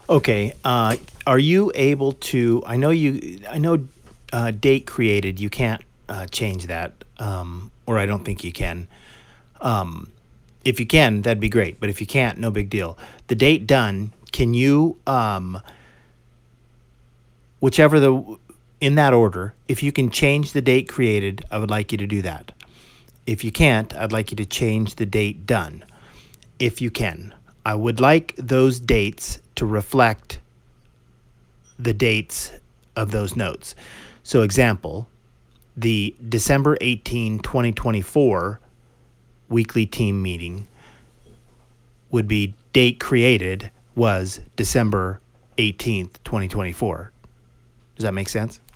Okay. Are you able to? I know. Date created. You can't change that, or I don't think you can. If you can, that'd be great. But if you can't, no big deal. The date done. Can you, whichever the in that order, if you can change the date created, I would like you to do that. If you can't, I'd like you to change the date done. If you can, I would like those dates to reflect the dates of those notes. So, example, the December 18, 2024 weekly team meeting would be date created was December 18th, 2024. Does that make sense?